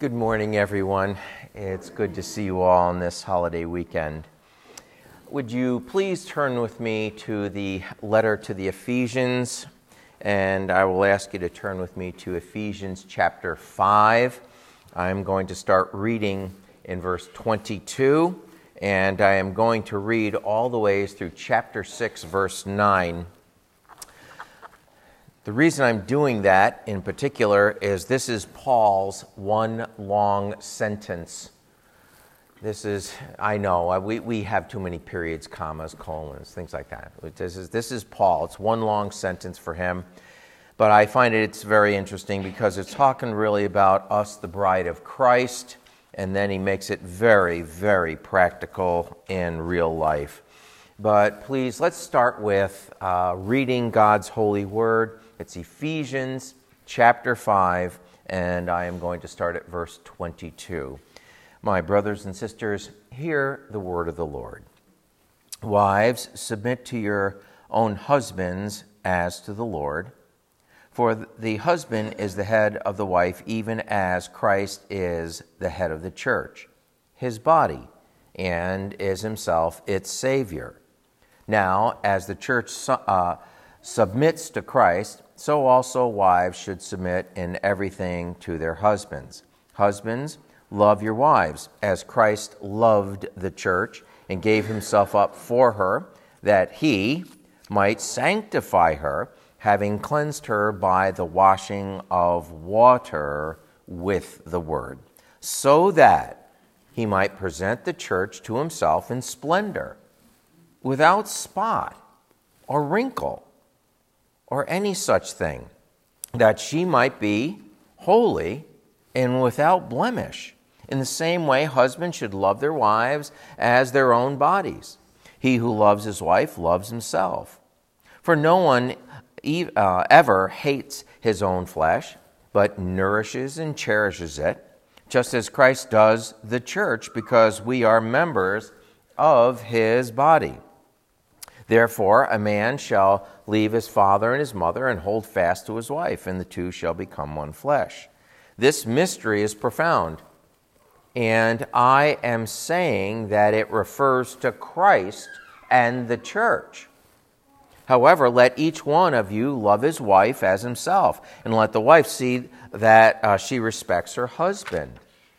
Good morning, everyone. It's good to see you all on this holiday weekend. Would you please turn with me to the letter to the Ephesians, and I will ask you to turn with me to Ephesians chapter 5. I'm going to start reading in verse 22, and I am going to read all the way through chapter 6, verse 9. The reason I'm doing that in particular is this is Paul's one long sentence. This is, I know, we have too many periods, commas, colons, things like that. This is Paul. It's one long sentence for him. But I find it's very interesting because it's talking really about us, the bride of Christ, and then he makes it very, very practical in real life. But please, let's start with reading God's holy word. It's Ephesians chapter 5, and I am going to start at verse 22. My brothers and sisters, hear the word of the Lord. Wives, submit to your own husbands as to the Lord. For the husband is the head of the wife, even as Christ is the head of the church, his body, and is himself its Savior. Now, as the church submits to Christ, so also wives should submit in everything to their husbands. Husbands, love your wives, as Christ loved the church and gave himself up for her, that he might sanctify her, having cleansed her by the washing of water with the word, so that he might present the church to himself in splendor, without spot or wrinkle, or any such thing, that she might be holy and without blemish. In the same way, husbands should love their wives as their own bodies. He who loves his wife loves himself. For no one ever hates his own flesh, but nourishes and cherishes it, just as Christ does the church, because we are members of his body. Therefore, a man shall leave his father and his mother and hold fast to his wife, and the two shall become one flesh. This mystery is profound, and I am saying that it refers to Christ and the church. However, let each one of you love his wife as himself, and let the wife see that she respects her husband.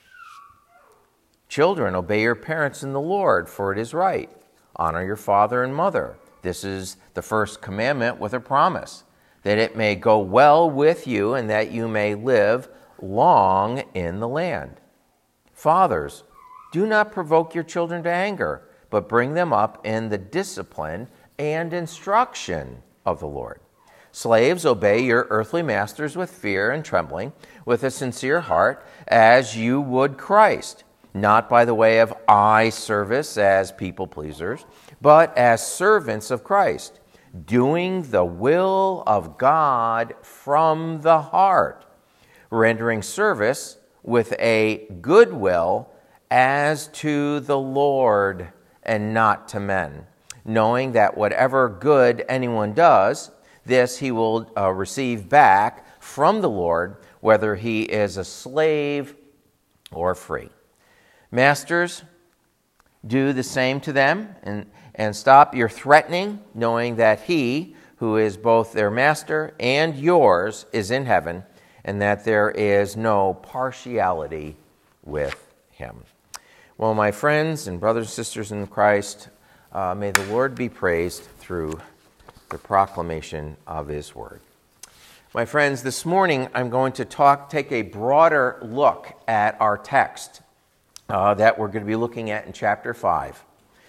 Children, obey your parents in the Lord, for it is right. Honor your father and mother. This is the first commandment with a promise, that it may go well with you and that you may live long in the land. Fathers, do not provoke your children to anger, but bring them up in the discipline and instruction of the Lord. Slaves, obey your earthly masters with fear and trembling, with a sincere heart, as you would Christ, not by the way of eye service as people pleasers, but as servants of Christ, doing the will of God from the heart, rendering service with a good will as to the Lord and not to men, knowing that whatever good anyone does, this he will receive back from the Lord, whether he is a slave or free. Masters, do the same to them and stop your threatening, knowing that he who is both their master and yours is in heaven, and that there is no partiality with him. Well, my friends and brothers and sisters in Christ, may the Lord be praised through the proclamation of his word. My friends, this morning I'm going to take a broader look at our text that we're going to be looking at in chapter 5.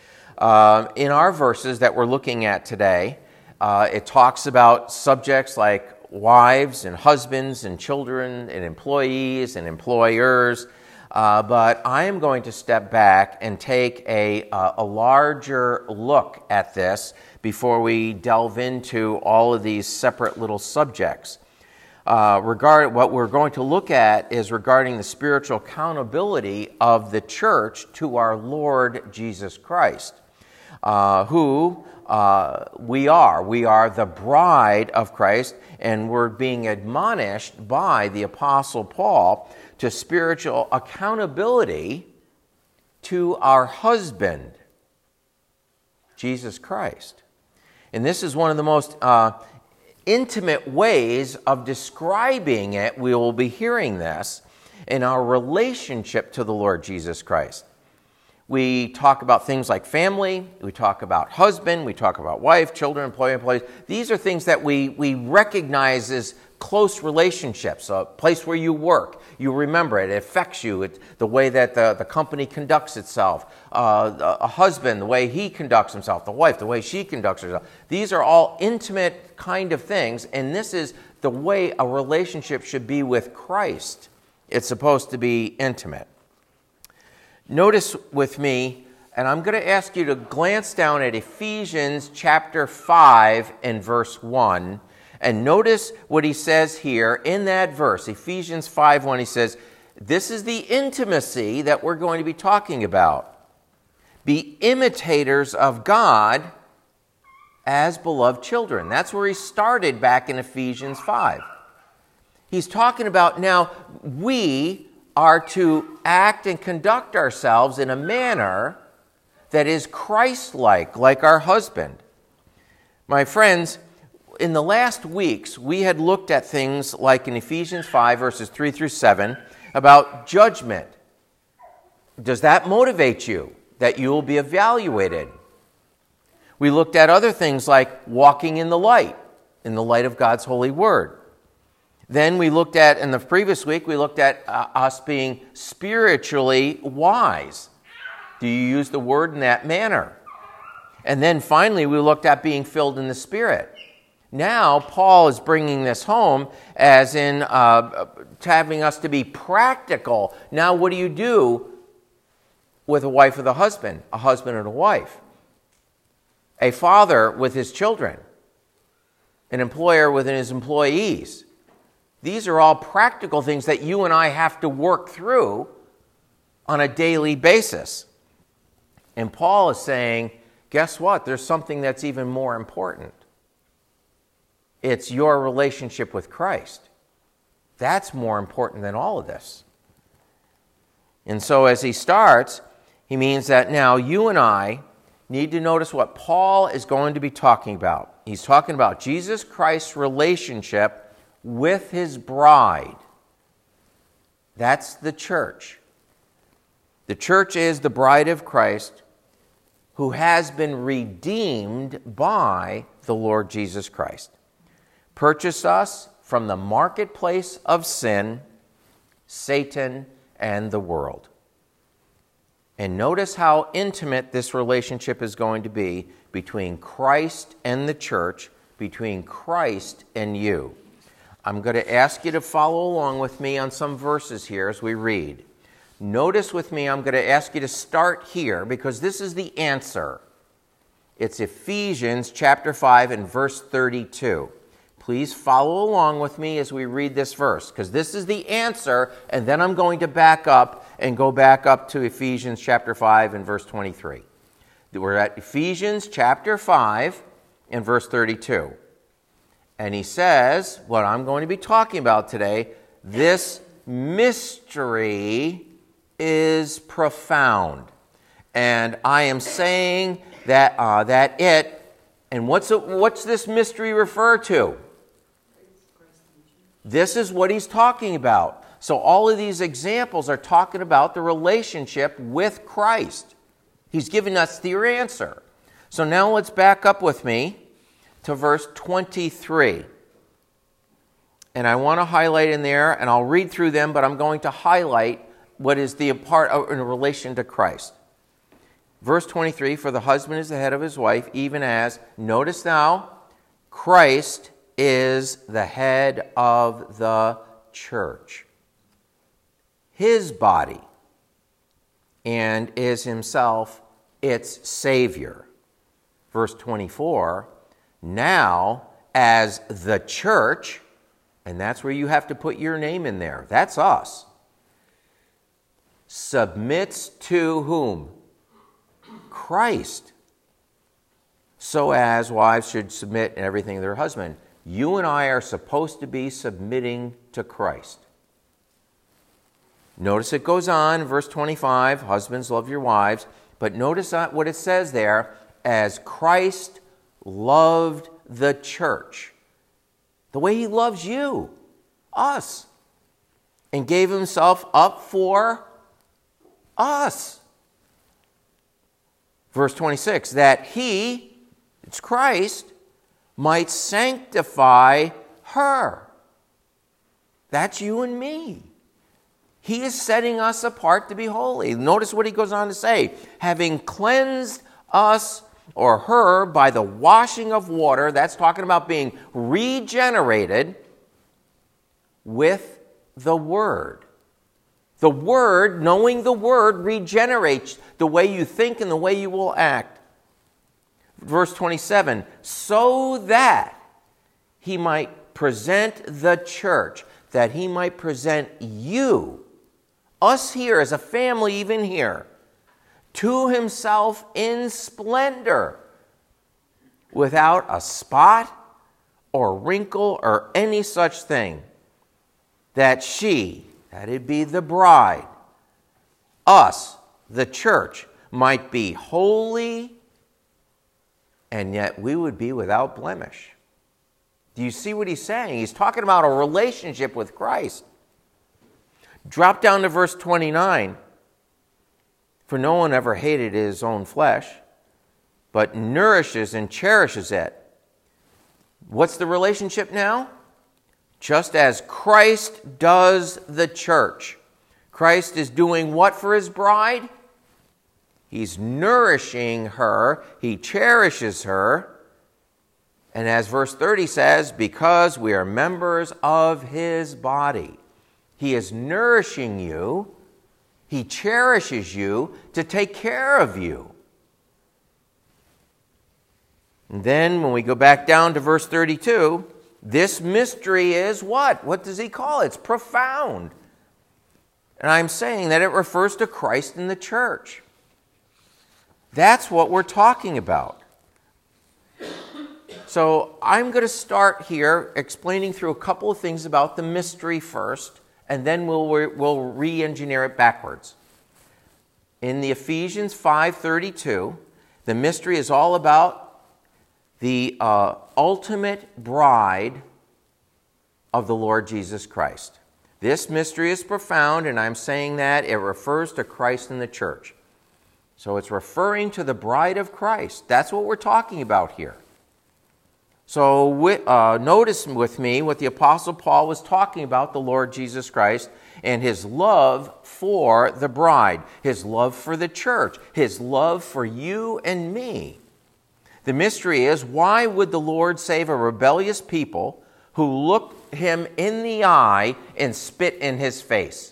In our verses that we're looking at today, it talks about subjects like wives and husbands and children and employees and employers, but I am going to step back and take a larger look at this before we delve into all of these separate little subjects. What we're going to look at is regarding the spiritual accountability of the church to our Lord Jesus Christ, who we are. We are the bride of Christ, and we're being admonished by the Apostle Paul to spiritual accountability to our husband, Jesus Christ. And this is one of the most intimate ways of describing it. We will be hearing this in our relationship to the Lord Jesus Christ. We talk about things like family, we talk about husband, we talk about wife, children, employees. These are things that we recognize as close relationships, a place where you work. You remember it affects you, the way that the company conducts itself. A husband, the way he conducts himself. The wife, the way she conducts herself. These are all intimate kind of things, and this is the way a relationship should be with Christ. It's supposed to be intimate. Notice with me, and I'm going to ask you to glance down at Ephesians chapter 5 and verse 1. And notice what he says here in that verse, Ephesians 5:1. He says, this is the intimacy that we're going to be talking about. Be imitators of God as beloved children. That's where he started back in Ephesians 5. He's talking about now we are to act and conduct ourselves in a manner that is Christ-like, like our husband. My friends, in the last weeks, we had looked at things like in Ephesians 5, verses 3 through 7, about judgment. Does that motivate you, that you will be evaluated? We looked at other things like walking in the light of God's holy word. Then we looked at, in the previous week, we looked at us being spiritually wise. Do you use the word in that manner? And then finally, we looked at being filled in the Spirit. Now, Paul is bringing this home as in having us to be practical. Now, what do you do with a wife with a husband and a wife? A father with his children, an employer with his employees. These are all practical things that you and I have to work through on a daily basis. And Paul is saying, guess what? There's something that's even more important. It's your relationship with Christ. That's more important than all of this. And so as he starts, he means that now you and I need to notice what Paul is going to be talking about. He's talking about Jesus Christ's relationship with his bride. That's the church. The church is the bride of Christ who has been redeemed by the Lord Jesus Christ. Purchase us from the marketplace of sin, Satan, and the world. And notice how intimate this relationship is going to be between Christ and the church, between Christ and you. I'm going to ask you to follow along with me on some verses here as we read. Notice with me, I'm going to ask you to start here because this is the answer. It's Ephesians chapter 5 and verse 32. Please follow along with me as we read this verse because this is the answer, and then I'm going to back up and go back up to Ephesians chapter 5 and verse 23. We're at Ephesians chapter 5 and verse 32. And he says, what I'm going to be talking about today, this mystery is profound. And I am saying that and what's this mystery refer to? This is what he's talking about. So all of these examples are talking about the relationship with Christ. He's giving us the answer. So now let's back up with me to verse 23. And I want to highlight in there, and I'll read through them, but I'm going to highlight what is the part in relation to Christ. Verse 23, for the husband is the head of his wife, even as, notice now, Christ is the head of the church, his body, and is himself its Savior. Verse 24, now as the church, and that's where you have to put your name in there, that's us, submits to whom? Christ. so as wives should submit in everything to their husband. You and I are supposed to be submitting to Christ. Notice it goes on, verse 25, husbands, love your wives. But notice what it says there, as Christ loved the church. The way he loves you, us, and gave himself up for us. Verse 26, that he, it's Christ, might sanctify her. That's you and me. He is setting us apart to be holy. Notice what he goes on to say. Having cleansed us or her by the washing of water, that's talking about being regenerated with the Word. The Word, knowing the Word, regenerates the way you think and the way you will act. Verse 27, so that he might present the church, that he might present you, us here as a family, even here, to himself in splendor, without a spot or wrinkle or any such thing, that she, that it be the bride, us, the church, might be holy, and yet we would be without blemish. Do you see what he's saying? He's talking about a relationship with Christ. Drop down to verse 29. For no one ever hated his own flesh, but nourishes and cherishes it. What's the relationship now? Just as Christ does the church. Christ is doing what for his bride? He's nourishing her. He cherishes her. And as verse 30 says, because we are members of his body. He is nourishing you. He cherishes you to take care of you. And then when we go back down to verse 32, this mystery is what? What does he call it? It's profound. And I'm saying that it refers to Christ and the church. That's what we're talking about. So I'm going to start here explaining through a couple of things about the mystery first, and then we'll re-engineer it backwards. In the Ephesians 5:32, the mystery is all about the ultimate bride of the Lord Jesus Christ. This mystery is profound, and I'm saying that it refers to Christ and the church. So it's referring to the bride of Christ. That's what we're talking about here. So notice with me what the Apostle Paul was talking about the Lord Jesus Christ and his love for the bride, his love for the church, his love for you and me. The mystery is, why would the Lord save a rebellious people who look him in the eye and spit in his face,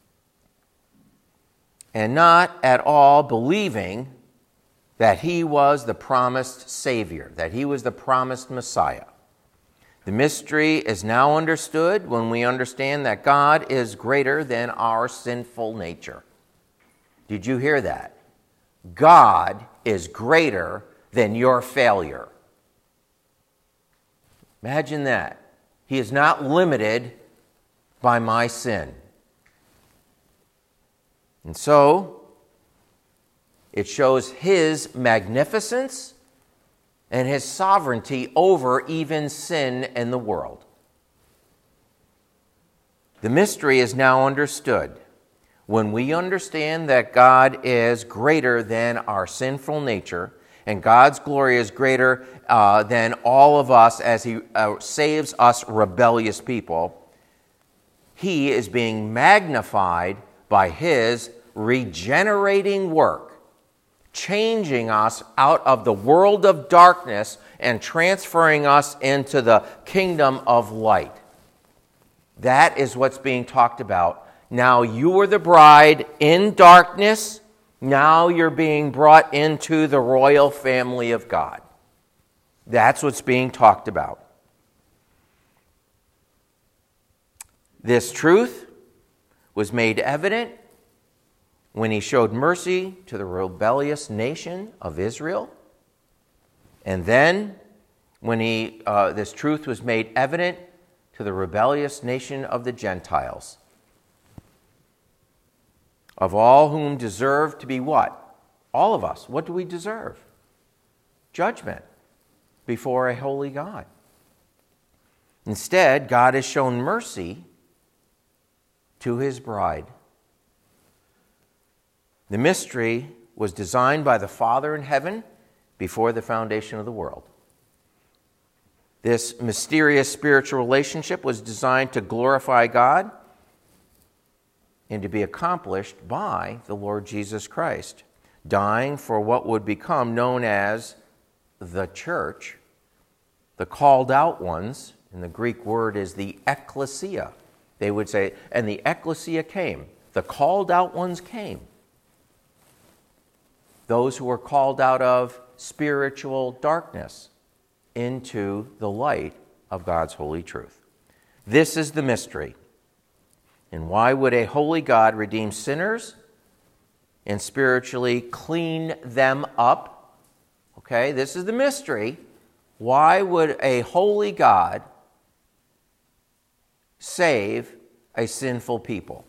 and not at all believing that he was the promised Savior, that he was the promised Messiah? The mystery is now understood when we understand that God is greater than our sinful nature. Did you hear that? God is greater than your failure. Imagine that. He is not limited by my sin. And so, it shows his magnificence and his sovereignty over even sin in the world. The mystery is now understood when we understand that God is greater than our sinful nature, and God's glory is greater than all of us as he saves us rebellious people. He is being magnified by his regenerating work, changing us out of the world of darkness and transferring us into the kingdom of light. That is what's being talked about. Now you are the bride in darkness. Now you're being brought into the royal family of God. That's what's being talked about. This truth was made evident when he showed mercy to the rebellious nation of Israel. And then, when this truth was made evident to the rebellious nation of the Gentiles, of all whom deserve to be what? All of us. What do we deserve? Judgment before a holy God. Instead, God has shown mercy to his bride. The mystery was designed by the Father in heaven before the foundation of the world. This mysterious spiritual relationship was designed to glorify God and to be accomplished by the Lord Jesus Christ, dying for what would become known as the church, the called out ones. And the Greek word is the ekklesia. They would say, and the ekklesia came. The called out ones came. Those who were called out of spiritual darkness into the light of God's holy truth. This is the mystery. And why would a holy God redeem sinners and spiritually clean them up? Okay, this is the mystery. Why would a holy God save a sinful people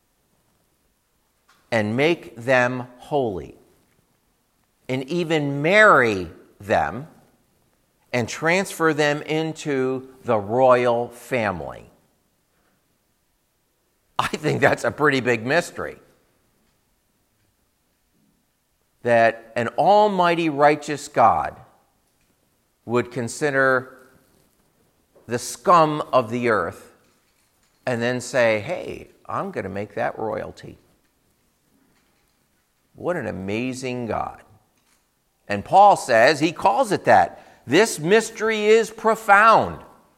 and make them holy and even marry them and transfer them into the royal family? I think that's a pretty big mystery. That an almighty righteous God would consider the scum of the earth and then say, hey, I'm going to make that royalty. What an amazing God. And Paul says, he calls it that. This mystery is profound.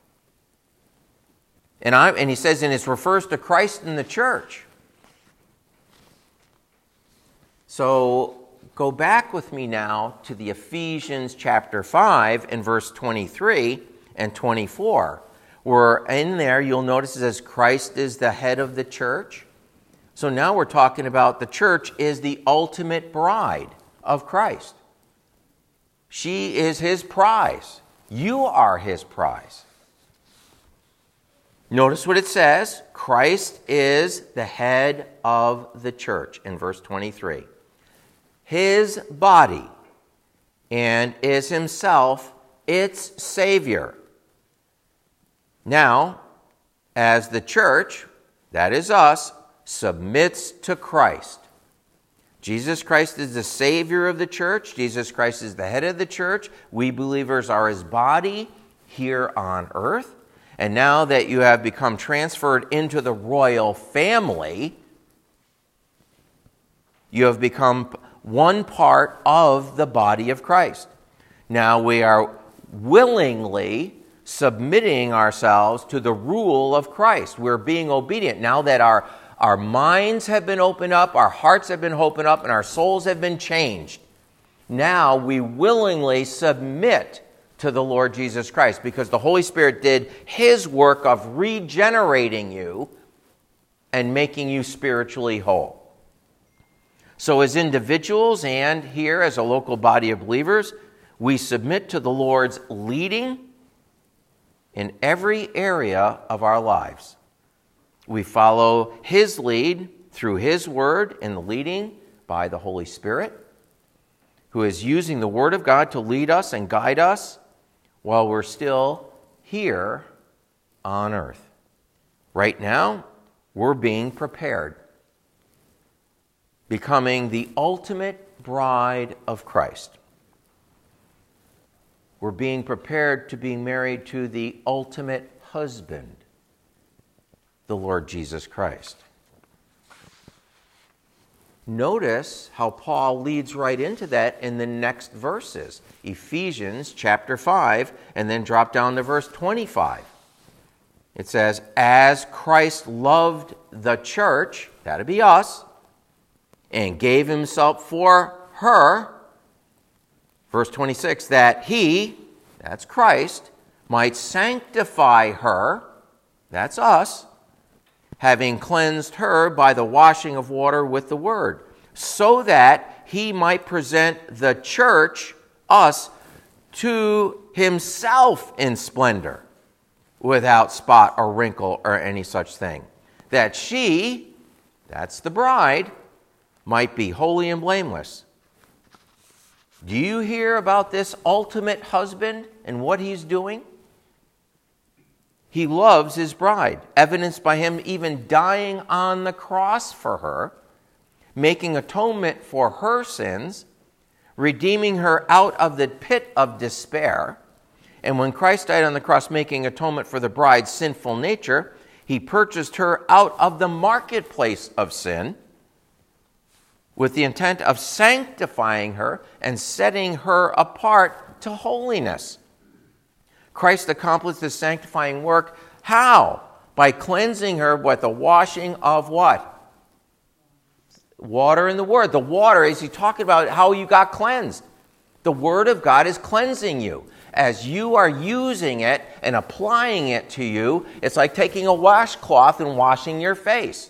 And he says, and it refers to Christ and the church. So go back with me now to the Ephesians chapter 5 and verse 23 and 24. Where in there you'll notice it says Christ is the head of the church. So now we're talking about the church is the ultimate bride of Christ. She is his prize. You are his prize. Notice what it says. Christ is the head of the church in verse 23. His body, and is himself its Savior. Now, as the church, that is us, submits to Christ. Jesus Christ is the Savior of the church. Jesus Christ is the head of the church. We believers are his body here on earth. And now that you have become transferred into the royal family, you have become one part of the body of Christ. Now we are willingly submitting ourselves to the rule of Christ. We're being obedient. Now that our minds have been opened up, our hearts have been opened up, and our souls have been changed, now we willingly submit to the Lord Jesus Christ because the Holy Spirit did his work of regenerating you and making you spiritually whole. So as individuals and here as a local body of believers, we submit to the Lord's leading in every area of our lives. We follow his lead through his word and the leading by the Holy Spirit, who is using the word of God to lead us and guide us while we're still here on earth. Right now, we're being prepared, becoming the ultimate bride of Christ. We're being prepared to be married to the ultimate husband, the Lord Jesus Christ. Notice how Paul leads right into that in the next verses. Ephesians chapter 5, and then drop down to verse 25. It says, as Christ loved the church, that'd be us, and gave himself for her, verse 26, that he, that's Christ, might sanctify her, that's us, having cleansed her by the washing of water with the word, so that he might present the church, us, to himself in splendor, without spot or wrinkle or any such thing, that she, that's the bride, might be holy and blameless. Do you hear about this ultimate husband and what he's doing? He loves his bride, evidenced by him even dying on the cross for her, making atonement for her sins, redeeming her out of the pit of despair. And when Christ died on the cross, making atonement for the bride's sinful nature, he purchased her out of the marketplace of sin with the intent of sanctifying her and setting her apart to holiness. Christ accomplished this sanctifying work. How? By cleansing her with the washing of what? Water and the Word. The water is he talking about how you got cleansed. The Word of God is cleansing you. As you are using it and applying it to you, it's like taking a washcloth and washing your face.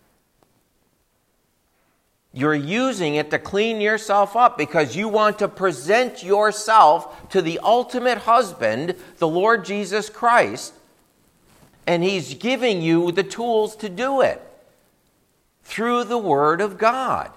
You're using it to clean yourself up because you want to present yourself to the ultimate husband, the Lord Jesus Christ, and he's giving you the tools to do it through the Word of God.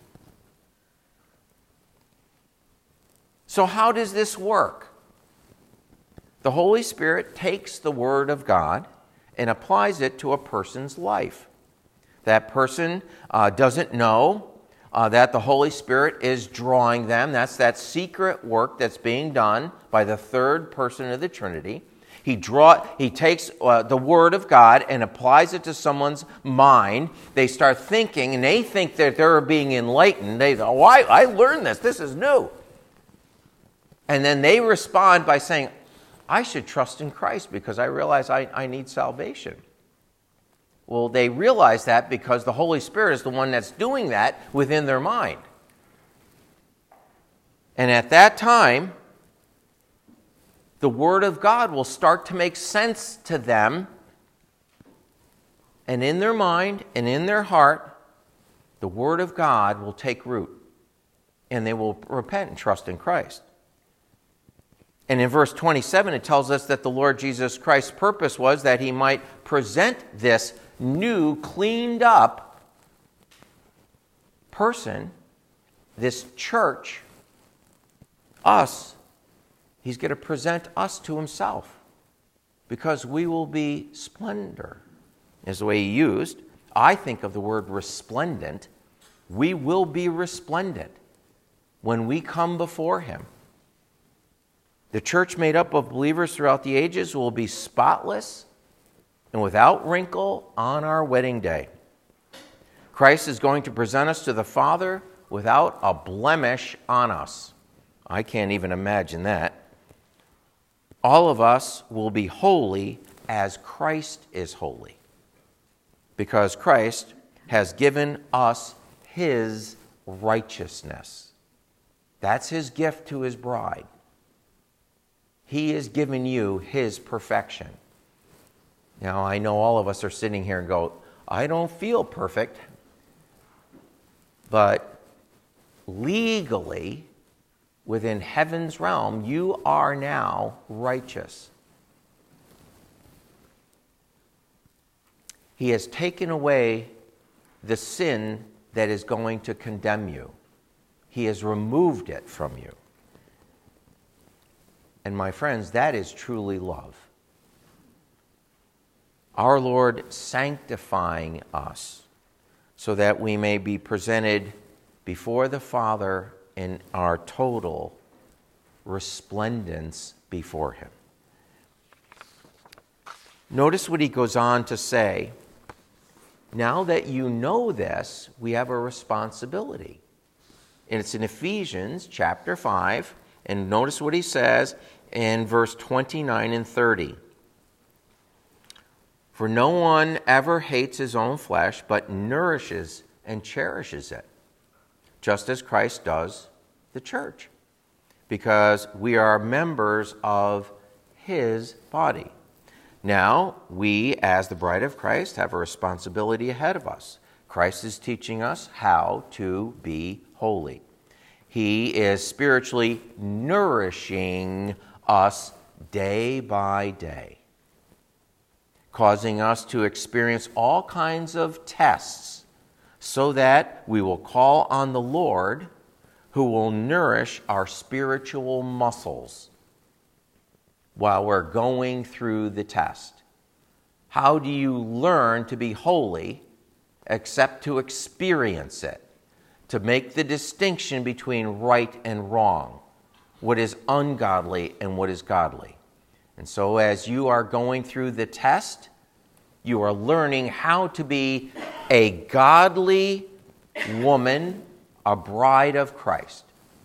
So how does this work? The Holy Spirit takes the Word of God and applies it to a person's life. That person doesn't know that the Holy Spirit is drawing them. That's that secret work that's being done by the third person of the Trinity. He takes the Word of God and applies it to someone's mind. They start thinking, and they think that they're being enlightened. They go, oh, I learned this. This is new. And then they respond by saying, I should trust in Christ because I realize I need salvation. Well, they realize that because the Holy Spirit is the one that's doing that within their mind. And at that time, the Word of God will start to make sense to them. And in their mind and in their heart, the Word of God will take root. And they will repent and trust in Christ. And in verse 27, it tells us that the Lord Jesus Christ's purpose was that he might present this new, cleaned up person, this church, us. He's going to present us to himself because we will be splendor, is the way he used. I think of the word resplendent. We will be resplendent when we come before him. The church made up of believers throughout the ages will be spotless and without wrinkle on our wedding day. Christ is going to present us to the Father without a blemish on us. I can't even imagine that. All of us will be holy as Christ is holy, because Christ has given us his righteousness. That's his gift to his bride. He has given you his perfection. Now, I know all of us are sitting here and go, I don't feel perfect. But legally, within heaven's realm, you are now righteous. He has taken away the sin that is going to condemn you. He has removed it from you. And my friends, that is truly love. Our Lord sanctifying us so that we may be presented before the Father in our total resplendence before him. Notice what he goes on to say. Now that you know this, we have a responsibility. And it's in Ephesians chapter 5. And notice what he says in verse 29 and 30. For no one ever hates his own flesh, but nourishes and cherishes it, just as Christ does the church, because we are members of his body. Now, we, as the bride of Christ, have a responsibility ahead of us. Christ is teaching us how to be holy. He is spiritually nourishing us day by day, causing us to experience all kinds of tests so that we will call on the Lord, who will nourish our spiritual muscles while we're going through the test. How do you learn to be holy except to experience it, to make the distinction between right and wrong, what is ungodly and what is godly? And so as you are going through the test, you are learning how to be a godly woman, a bride of Christ.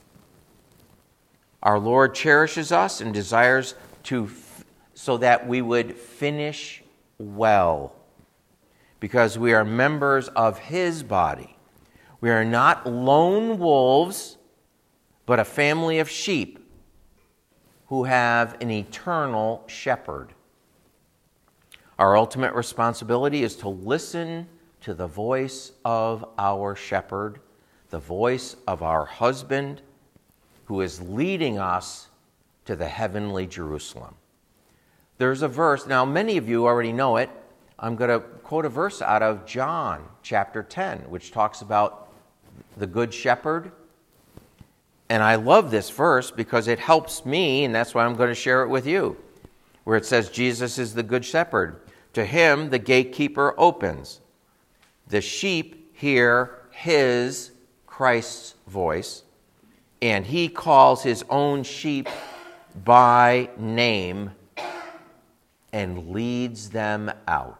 Our Lord cherishes us and desires so that we would finish well, because we are members of His body. We are not lone wolves, but a family of sheep who have an eternal shepherd. Our ultimate responsibility is to listen to the voice of our shepherd, the voice of our husband, who is leading us to the heavenly Jerusalem. There's a verse, now many of you already know it. I'm going to quote a verse out of John chapter 10, which talks about the good shepherd. And I love this verse because it helps me, and that's why I'm going to share it with you, where it says Jesus is the good shepherd. To him the gatekeeper opens. The sheep hear his, Christ's voice, and he calls his own sheep by name and leads them out.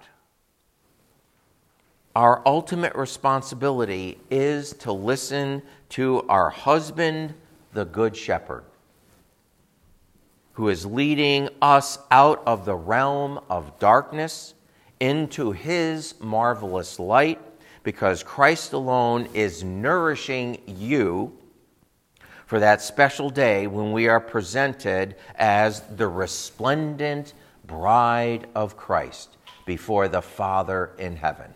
Our ultimate responsibility is to listen to our husband, the Good Shepherd, who is leading us out of the realm of darkness into his marvelous light, because Christ alone is nourishing you for that special day when we are presented as the resplendent bride of Christ before the Father in heaven.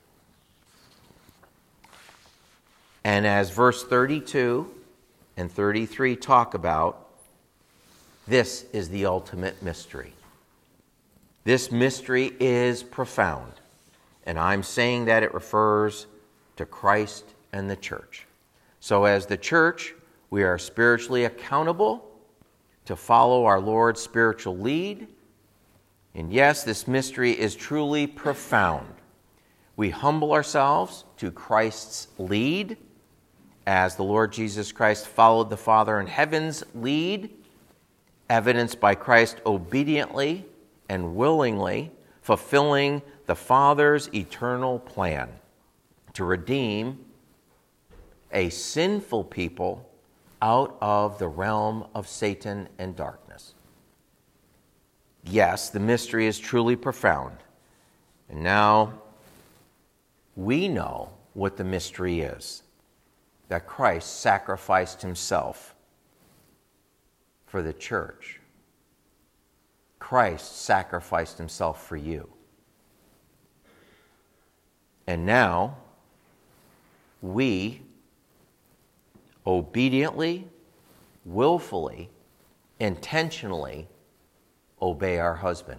And as verse 32 and 33 talk about, this is the ultimate mystery. This mystery is profound, and I'm saying that it refers to Christ and the church. So as the church, we are spiritually accountable to follow our Lord's spiritual lead. And yes, this mystery is truly profound. We humble ourselves to Christ's lead, as the Lord Jesus Christ followed the Father in heaven's lead, evidenced by Christ obediently and willingly fulfilling the Father's eternal plan to redeem a sinful people out of the realm of Satan and darkness. Yes, the mystery is truly profound. And now we know what the mystery is, that Christ sacrificed himself for the church. Christ sacrificed himself for you. And now we obediently, willfully, intentionally obey our husband.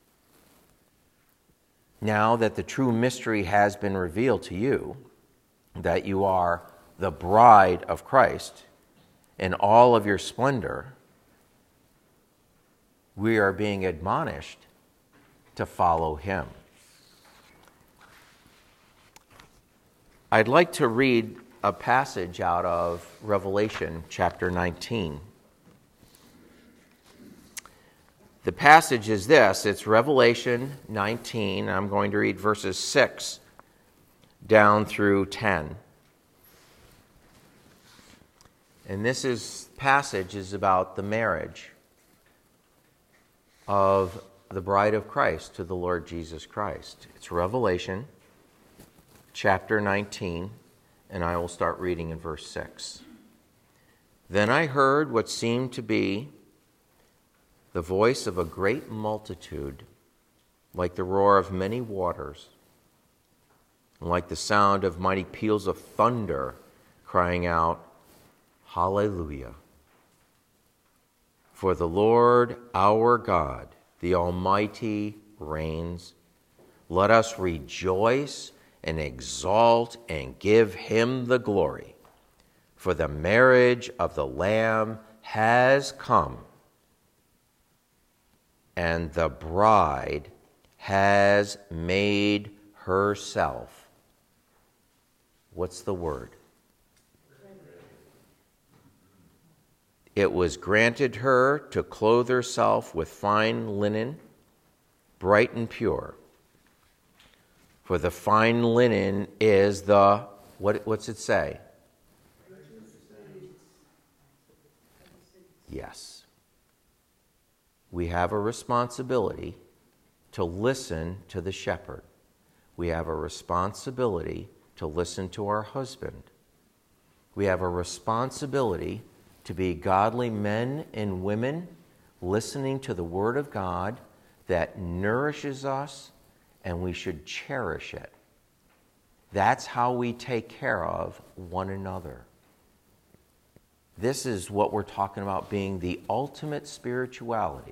Now that the true mystery has been revealed to you, that you are the bride of Christ in all of your splendor, we are being admonished to follow him. I'd like to read a passage out of Revelation chapter 19. The passage is this. It's Revelation 19. I'm going to read verses 6 down through 10. And this passage is about the marriage of the bride of Christ to the Lord Jesus Christ. It's Revelation chapter 19, and I will start reading in verse 6. Then I heard what seemed to be the voice of a great multitude, like the roar of many waters, and like the sound of mighty peals of thunder, crying out, Hallelujah. For the Lord our God, the Almighty, reigns. Let us rejoice and exalt and give him the glory. For the marriage of the Lamb has come, and the bride has made herself. What's the word? It was granted her to clothe herself with fine linen, bright and pure. For the fine linen is the, what's it say? Yes. We have a responsibility to listen to the shepherd. We have a responsibility to listen to our husband. We have a responsibility to be godly men and women listening to the Word of God that nourishes us, and we should cherish it. That's how we take care of one another. This is what we're talking about being the ultimate spirituality.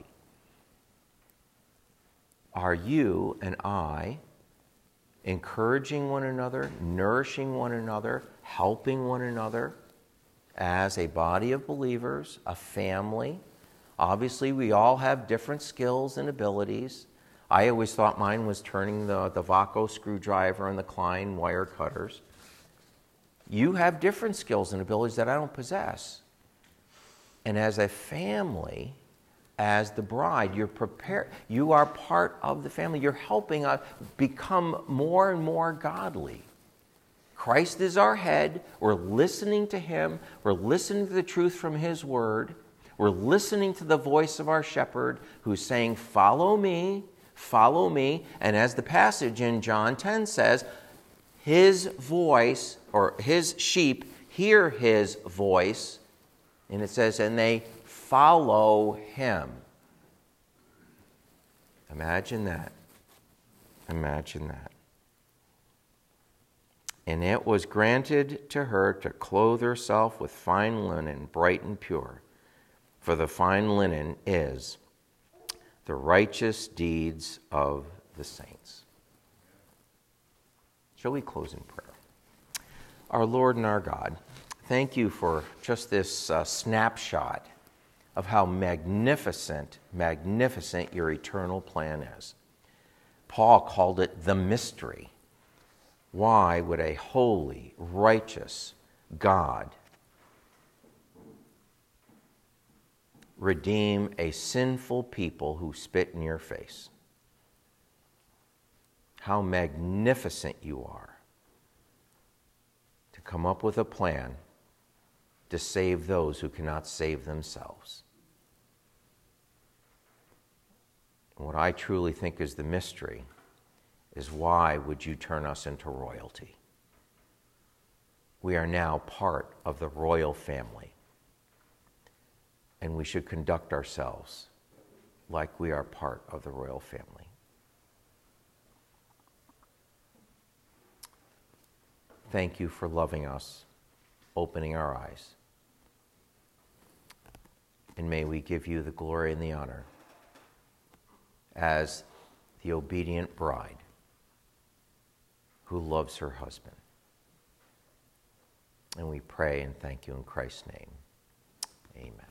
Are you and I encouraging one another, nourishing one another, helping one another as a body of believers, a family? Obviously, we all have different skills and abilities. I always thought mine was turning the Vaco screwdriver and the Klein wire cutters. You have different skills and abilities that I don't possess. And as a family, as the bride, you're prepared. You are part of the family. You're helping us become more and more godly. Christ is our head. We're listening to him. We're listening to the truth from his word. We're listening to the voice of our shepherd who's saying, follow me, follow me. And as the passage in John 10 says, his voice, or his sheep hear his voice. And it says, and they follow him. Imagine that. Imagine that. And it was granted to her to clothe herself with fine linen, bright and pure. For the fine linen is the righteous deeds of the saints. Shall we close in prayer? Our Lord and our God, thank you for just this snapshot of how magnificent your eternal plan is. Paul called it the mystery. Why would a holy, righteous God redeem a sinful people who spit in your face? How magnificent you are to come up with a plan to save those who cannot save themselves. And what I truly think is the mystery is, why would you turn us into royalty? We are now part of the royal family, and we should conduct ourselves like we are part of the royal family. Thank you for loving us, opening our eyes. And may we give you the glory and the honor as the obedient bride who loves her husband. And we pray and thank you in Christ's name. Amen.